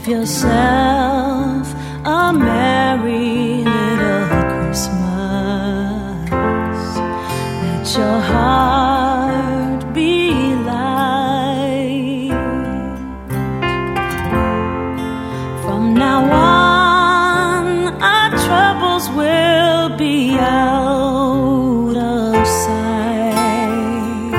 yourself a merry little Christmas. Let your heart be light. From now on, our troubles will be out of sight.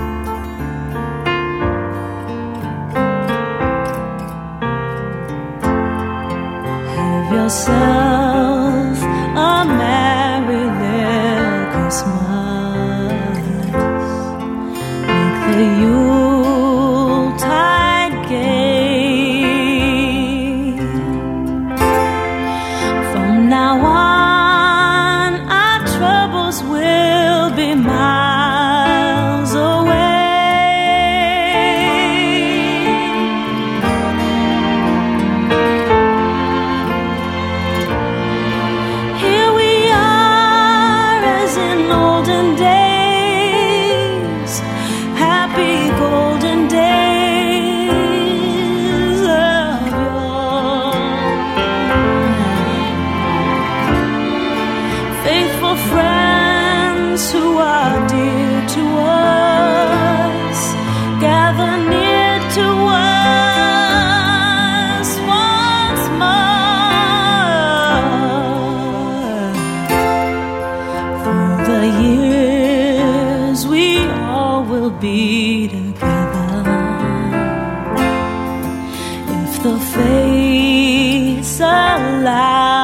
Have yourself a merry little Christmas. Make the Yuletide gay. From now on, our troubles will be miles away. Here we are as in olden days, happy golden days of yore. Faithful friends who are dear to us, gather near to us once more. Through the years we all will be together, if the fates allow.